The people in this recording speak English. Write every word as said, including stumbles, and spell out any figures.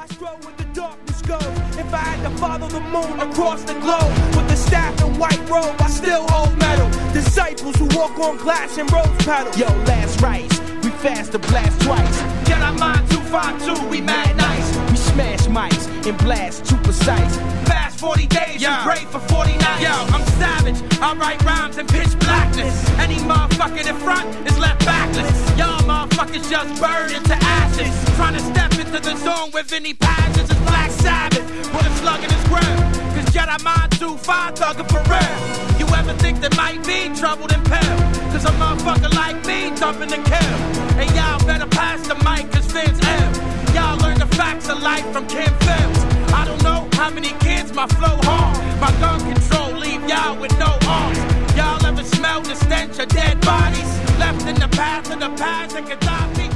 Astro with the darkness goes. If I had to follow the moon across the globe with the staff and white robe, I still hold metal. Disciples who walk on glass and rose petals. Yo, last rice, we fast to blast twice. Jedi mind two five two, we mad nice. We smash mics and blast too precise. Fast forty days, Yo. you pray for forty nights. Yo, I'm savage, I write rhymes in pitch blackness. Any motherfucker in front is left backless. Y'all motherfuckers just burned into ashes. Trying to step into the zone with any passions is Black Sabbath. Put a slug in his grill. Cause Jedi mind two five thugger for real. You ever think there might be trouble in pill? Cause a motherfucker like me dumping the kill. And y'all better pass the mic cause Vince ill. Y'all learn the facts of life from Kim Films. I don't know how many kids my flow harm. My gun control leave y'all with no arms. Y'all ever smell the stench of dead bodies left in the path of the past and Gaddafi?